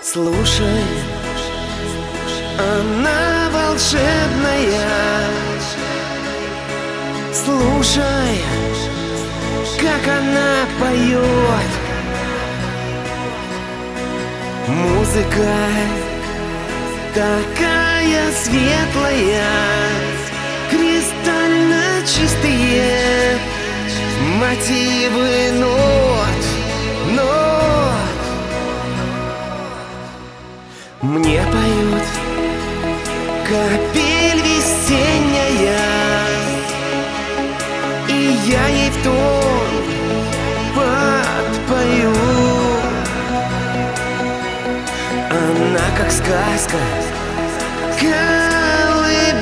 Слушай, она волшебная. Слушай, как она поет. Музыка такая светлая, кристально чистые мотивы нот. Мне поют капель весенняя, и я ей в тон подпою. Она как сказка колыбельная,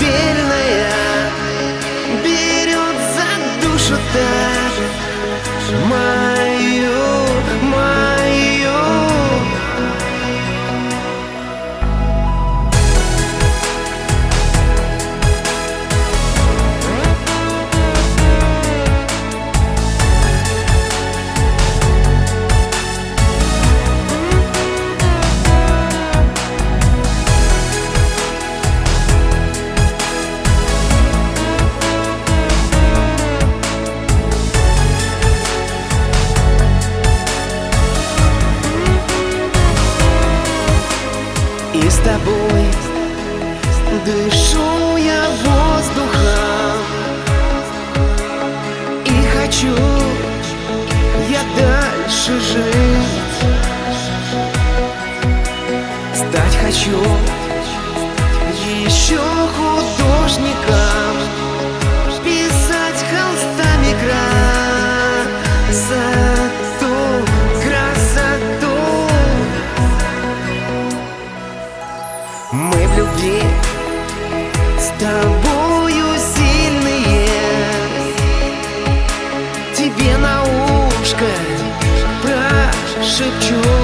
берет за душу так мою. И с тобой дышу я воздухом, и хочу я дальше жить. Стать хочу еще художником, писать холстами красоту. Мы в любви с тобою сильные. Тебе на ушко прошепчу: